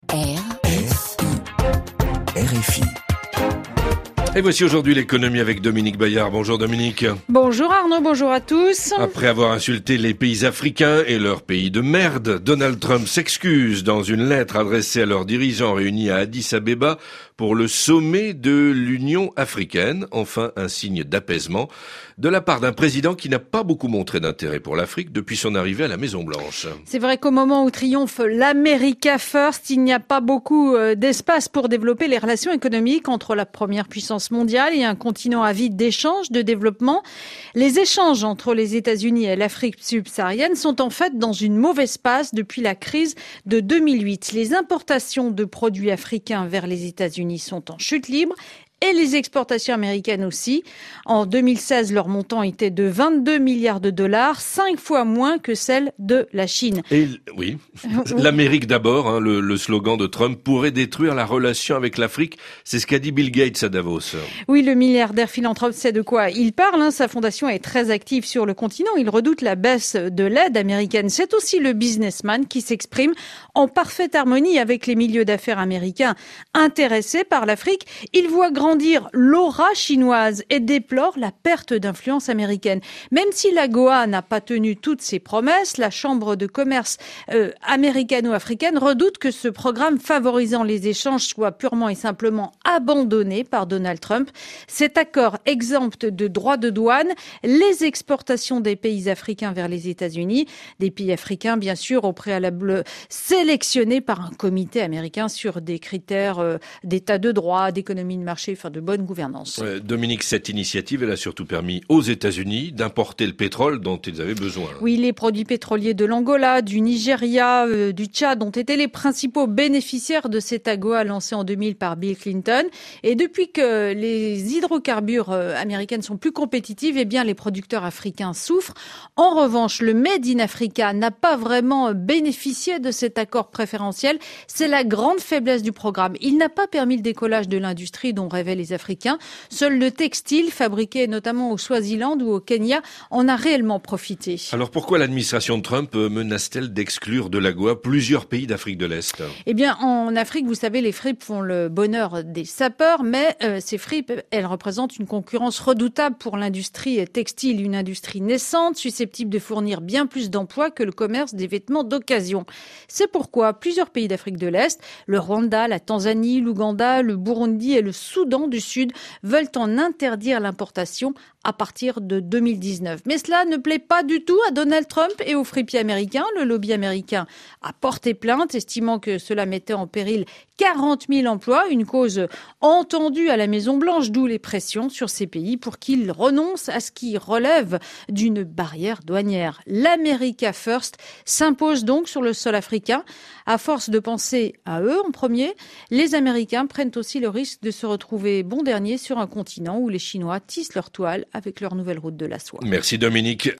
RFI. Et voici aujourd'hui l'économie avec Dominique Bayard. Bonjour Dominique. Bonjour Arnaud, bonjour à tous. Après avoir insulté les pays africains et leur pays de merde, Donald Trump s'excuse dans une lettre adressée à leurs dirigeants réunis à Addis Abeba pour le sommet de l'Union africaine. Enfin, un signe d'apaisement de la part d'un président qui n'a pas beaucoup montré d'intérêt pour l'Afrique depuis son arrivée à la Maison-Blanche. C'est vrai qu'au moment où triomphe l'America First, il n'y a pas beaucoup d'espace pour développer les relations économiques entre la première puissance mondiale et un continent avide d'échanges, de développement. Les échanges entre les États-Unis et l'Afrique subsaharienne sont en fait dans une mauvaise passe depuis la crise de 2008. Les importations de produits africains vers les États-Unis sont en chute libre. Et les exportations américaines aussi. En 2016, leur montant était de 22 milliards de dollars, 5 fois moins que celle de la Chine. Et oui, l'Amérique d'abord, le slogan de Trump, pourrait détruire la relation avec l'Afrique. C'est ce qu'a dit Bill Gates à Davos. Oui, le milliardaire philanthrope sait de quoi il parle. Sa fondation est très active sur le continent. Il redoute la baisse de l'aide américaine. C'est aussi le businessman qui s'exprime en parfaite harmonie avec les milieux d'affaires américains intéressés par l'Afrique. Il voit grandir l'aura chinoise et déplore la perte d'influence américaine. Même si l'AGOA n'a pas tenu toutes ses promesses, la Chambre de commerce américano-africaine redoute que ce programme favorisant les échanges soit purement et simplement abandonné par Donald Trump. Cet accord exempte de droits de douane les exportations des pays africains vers les États-Unis, des pays africains bien sûr au préalable sélectionnés par un comité américain sur des critères d'état de droit, d'économie de marché, de bonne gouvernance. Dominique, cette initiative, elle a surtout permis aux États-Unis d'importer le pétrole dont ils avaient besoin. Oui, les produits pétroliers de l'Angola, du Nigeria, du Tchad ont été les principaux bénéficiaires de cette AGOA lancée en 2000 par Bill Clinton. Et depuis que les hydrocarbures américaines sont plus compétitives, eh bien les producteurs africains souffrent. En revanche, le Made in Africa n'a pas vraiment bénéficié de cet accord préférentiel. C'est la grande faiblesse du programme. Il n'a pas permis le décollage de l'industrie dont rêvaient les Africains. Seul le textile, fabriqué notamment au Swaziland ou au Kenya, en a réellement profité. Alors pourquoi l'administration de Trump menace-t-elle d'exclure de l'AGOA plusieurs pays d'Afrique de l'Est ? Eh bien, en Afrique, vous savez, les fripes font le bonheur des sapeurs, mais ces fripes, elles représentent une concurrence redoutable pour l'industrie textile, une industrie naissante, susceptible de fournir bien plus d'emplois que le commerce des vêtements d'occasion. C'est pourquoi plusieurs pays d'Afrique de l'Est, le Rwanda, la Tanzanie, l'Ouganda, le Burundi et le Soudan du Sud veulent en interdire l'importation à partir de 2019. Mais cela ne plaît pas du tout à Donald Trump et aux fripiers américains. Le lobby américain a porté plainte, estimant que cela mettait en péril 40 000 emplois, une cause entendue à la Maison-Blanche, d'où les pressions sur ces pays pour qu'ils renoncent à ce qui relève d'une barrière douanière. L'America First s'impose donc sur le sol africain. À force de penser à eux en premier, les Américains prennent aussi le risque de se retrouver bon dernier sur un continent où les Chinois tissent leur toile avec leur nouvelle route de la soie. Merci Dominique.